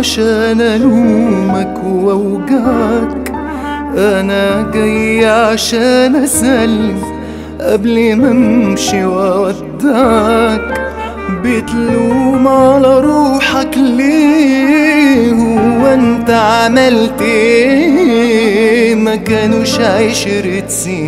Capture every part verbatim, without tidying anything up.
عشان ألومك وأوجعك، أنا جاي عشان أسلم قبل ما أمشي وأودعك. بتلوم على روحك ليه؟ هو أنت عملت إيه؟ ما كانوش عشرة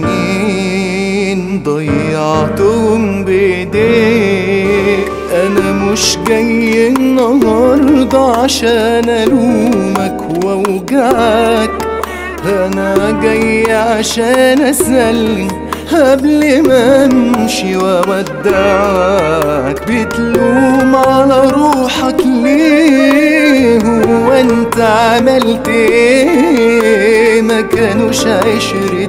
سنين ضيعتهم بإيديك. أنا مش جاي النهاردة عشان ألومك وأوجعك، أنا جاي عشان أسلم قبل ما أمشي وأودعك. بتلوم على روحك ليه؟ هو أنت عملت إيه؟ ما كانوش عشرة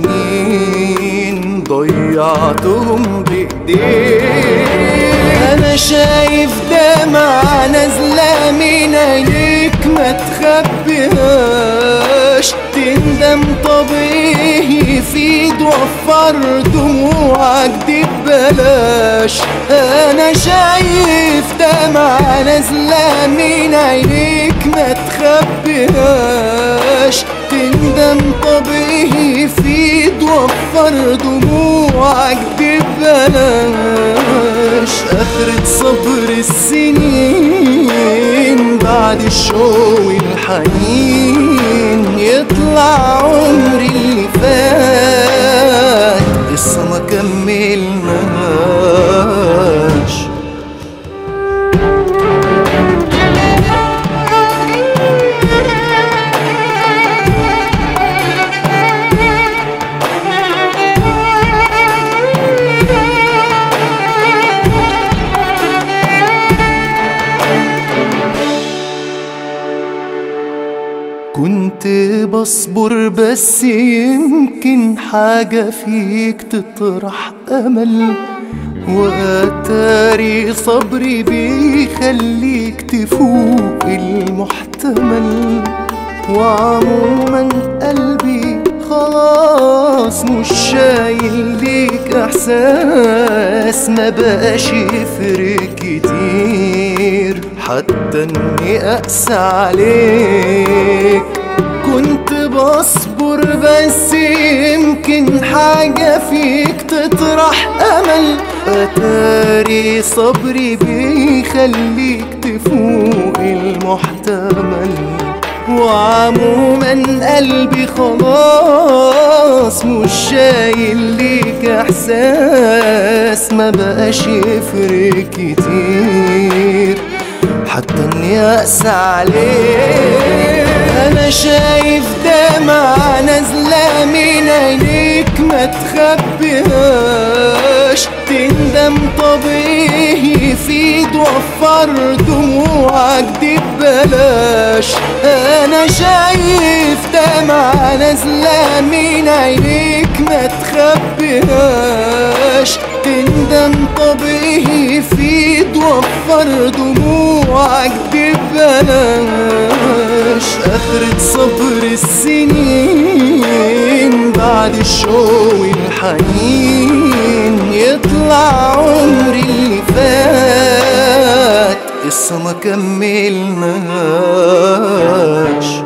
سنين ضيعتهم بإيديك. أنا شايف دمعة نازلة من عينيك ما تخبيهاش. تندم طبيعي في توفر دموعك دي ببلاش. أنا شايف دمعة نازلة من عينيك ما تخبيهاش. تندم طبيعي في توفر دموعك دي ببلاش. آخرة صبر السنين بعد الشوق والحنين يطلع عمري اللي فات لسه ما كملناش. كنت بصبر بس يمكن حاجة فيك تطرح أمل، وأتاري صبري بيخليك تفوق المحتمل. وعموما قلبي خلاص مش شايل ليك إحساس، ما بقاش يفرق كتير حتى إني أقسى عليك. كنت بصبر بس يمكن حاجة فيك تطرح أمل، أتاري صبري بيخليك تفوق المحتمل. وعموما قلبي خلاص مش شايل ليك إحساس، ما بقاش يفرق كتير حتى إني أقسى عليك. أنا شايف دمعة نازلة من عينيك ما تخبيهاش. تندم طبيعي في توفر دموعك دي ببلاش. أنا شايف دمعة نازلة من عينيك ما تخبيهاش. تندم طبيعي في توفر دموعك دي ببلاش. آخرة صبر السنين بعد الشوق والحنين يطلع عمري اللي فات لسه ما كملناش.